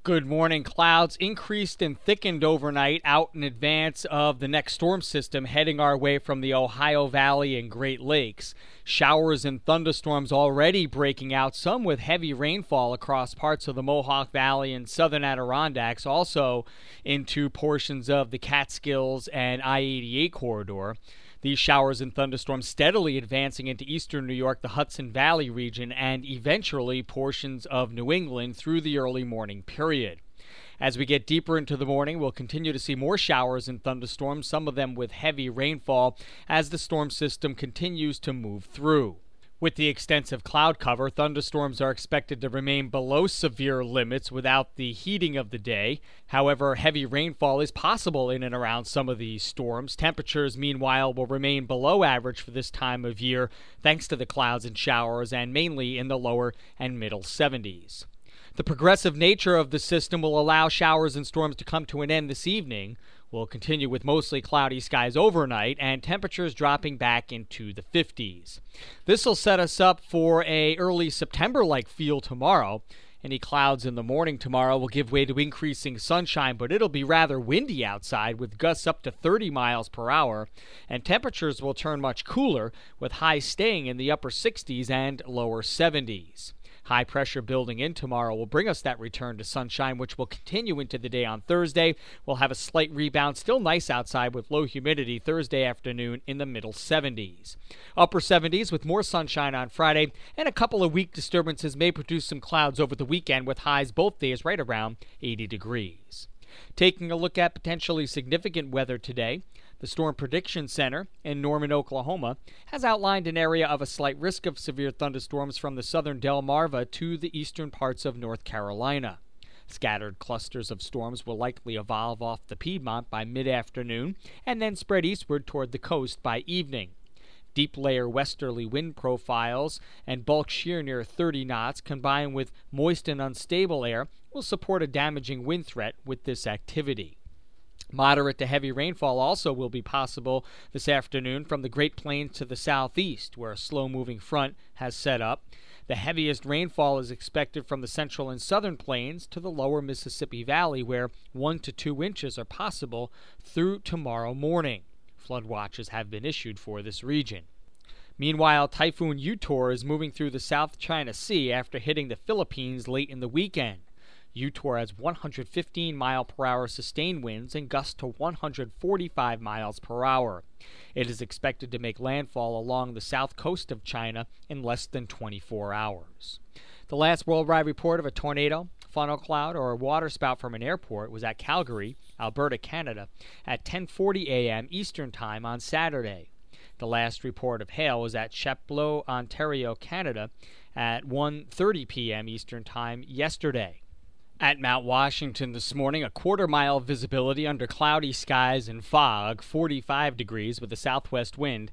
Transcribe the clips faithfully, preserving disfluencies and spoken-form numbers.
Good morning. Clouds increased and thickened overnight out in advance of the next storm system heading our way from the Ohio Valley and Great Lakes. Showers and thunderstorms already breaking out, some with heavy rainfall across parts of the Mohawk Valley and southern Adirondacks, also into portions of the Catskills and I eighty-eight corridor. These showers and thunderstorms steadily advancing into eastern New York, the Hudson Valley region, and eventually portions of New England through the early morning period. As we get deeper into the morning, we'll continue to see more showers and thunderstorms, some of them with heavy rainfall, as the storm system continues to move through. With the extensive cloud cover, thunderstorms are expected to remain below severe limits without the heating of the day. However, heavy rainfall is possible in and around some of these storms. Temperatures, meanwhile, will remain below average for this time of year, thanks to the clouds and showers, and mainly in the lower and middle seventies. The progressive nature of the system will allow showers and storms to come to an end this evening. We'll continue with mostly cloudy skies overnight and temperatures dropping back into the fifties. This will set us up for a early September-like feel tomorrow. Any clouds in the morning tomorrow will give way to increasing sunshine, but it'll be rather windy outside with gusts up to thirty miles per hour, and temperatures will turn much cooler with highs staying in the upper sixties and lower seventies. High pressure building in tomorrow will bring us that return to sunshine, which will continue into the day on Thursday. We'll have a slight rebound, still nice outside with low humidity Thursday afternoon in the middle seventies. Upper seventies with more sunshine on Friday, and a couple of weak disturbances may produce some clouds over the weekend with highs both days right around eighty degrees. Taking a look at potentially significant weather today, the Storm Prediction Center in Norman, Oklahoma, has outlined an area of a slight risk of severe thunderstorms from the southern Delmarva to the eastern parts of North Carolina. Scattered clusters of storms will likely evolve off the Piedmont by mid-afternoon and then spread eastward toward the coast by evening. Deep layer westerly wind profiles and bulk shear near thirty knots combined with moist and unstable air will support a damaging wind threat with this activity. Moderate to heavy rainfall also will be possible this afternoon from the Great Plains to the southeast, where a slow-moving front has set up. The heaviest rainfall is expected from the central and southern plains to the lower Mississippi Valley, where one to two inches are possible through tomorrow morning. Flood watches have been issued for this region. Meanwhile, Typhoon Utor is moving through the South China Sea after hitting the Philippines late in the weekend. Utor has one hundred fifteen mile per hour sustained winds and gusts to one hundred forty-five miles per hour. It is expected to make landfall along the south coast of China in less than twenty-four hours. The last worldwide report of a tornado, funnel cloud, or a waterspout from an airport was at Calgary, Alberta, Canada, at ten forty a.m. Eastern Time on Saturday. The last report of hail was at Chapleau, Ontario, Canada, at one thirty p.m. Eastern Time yesterday. At Mount Washington this morning, a quarter-mile visibility under cloudy skies and fog, forty-five degrees with a southwest wind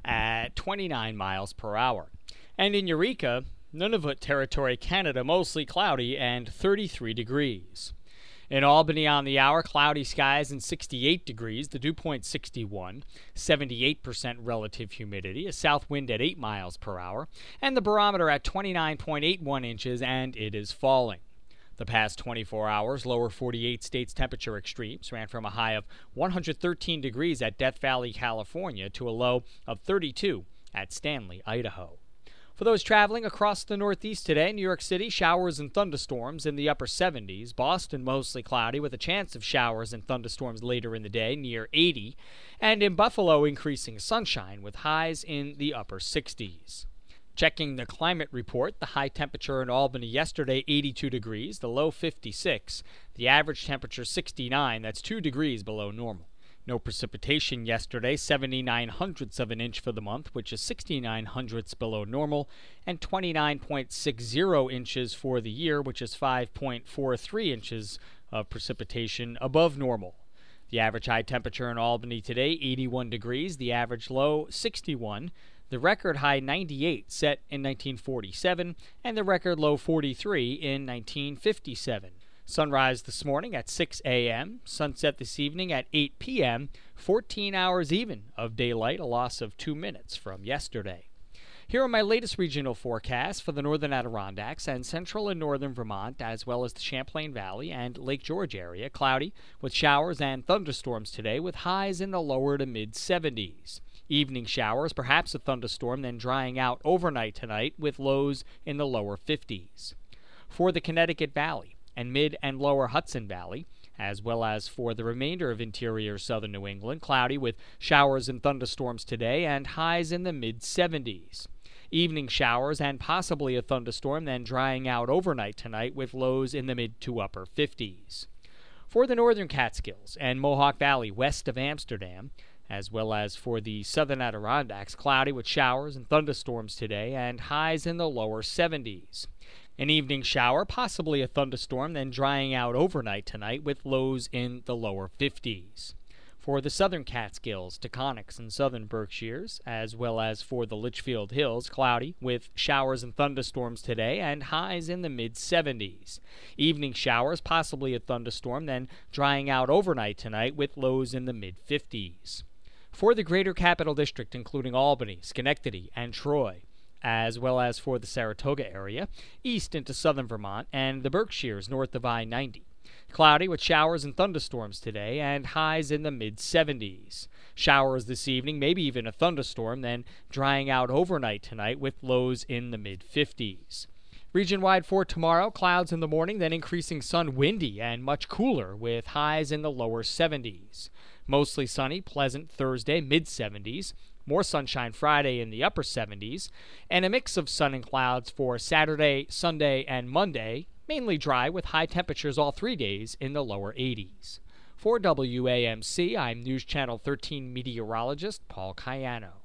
at twenty-nine miles per hour. And in Eureka, Nunavut Territory, Canada, mostly cloudy and thirty-three degrees. In Albany on the hour, cloudy skies and sixty-eight degrees, the dew point sixty-one, seventy-eight percent relative humidity, a south wind at eight miles per hour, and the barometer at twenty-nine point eight one inches, and it is falling. The past twenty-four hours, lower forty-eight states temperature extremes ran from a high of one hundred thirteen degrees at Death Valley, California, to a low of thirty-two at Stanley, Idaho. For those traveling across the Northeast today, New York City, showers and thunderstorms in the upper seventies. Boston, mostly cloudy with a chance of showers and thunderstorms later in the day, near eighty. And in Buffalo, increasing sunshine with highs in the upper sixties. Checking the climate report, the high temperature in Albany yesterday, eighty-two degrees, the low fifty-six, the average temperature sixty-nine, that's two degrees below normal. No precipitation yesterday, seventy-nine hundredths of an inch for the month, which is sixty-nine hundredths below normal, and twenty-nine point six zero inches for the year, which is five point four three inches of precipitation above normal. The average high temperature in Albany today, eighty-one degrees, the average low, sixty-one. The record high ninety-eight set in nineteen forty-seven, and the record low forty-three in nineteen fifty-seven. Sunrise this morning at six a.m., sunset this evening at eight p.m., fourteen hours even of daylight, a loss of two minutes from yesterday. Here are my latest regional forecasts for the northern Adirondacks and central and northern Vermont, as well as the Champlain Valley and Lake George area. Cloudy with showers and thunderstorms today with highs in the lower to mid seventies. Evening showers, perhaps a thunderstorm, then drying out overnight tonight with lows in the lower fifties. For the Connecticut Valley and mid and lower Hudson Valley, as well as for the remainder of interior southern New England, cloudy with showers and thunderstorms today and highs in the mid seventies. Evening showers and possibly a thunderstorm, then drying out overnight tonight with lows in the mid to upper fifties. For the northern Catskills and Mohawk Valley west of Amsterdam, as well as for the southern Adirondacks, cloudy with showers and thunderstorms today and highs in the lower seventies. An evening shower, possibly a thunderstorm, then drying out overnight tonight with lows in the lower fifties. For the southern Catskills, Taconics, and southern Berkshires, as well as for the Litchfield Hills, cloudy with showers and thunderstorms today and highs in the mid seventies. Evening showers, possibly a thunderstorm, then drying out overnight tonight with lows in the mid fifties. For the greater Capital District, including Albany, Schenectady, and Troy, as well as for the Saratoga area, east into southern Vermont, and the Berkshires north of I ninety. Cloudy with showers and thunderstorms today and highs in the mid seventies. Showers this evening, maybe even a thunderstorm, then drying out overnight tonight with lows in the mid fifties. Region-wide for tomorrow, clouds in the morning, then increasing sun, windy and much cooler with highs in the lower seventies. Mostly sunny, pleasant Thursday, mid seventies. More sunshine Friday in the upper seventies. And a mix of sun and clouds for Saturday, Sunday, and Monday. Mainly dry with high temperatures all three days in the lower eighties. For W A M C, I'm News Channel thirteen meteorologist Paul Cayano.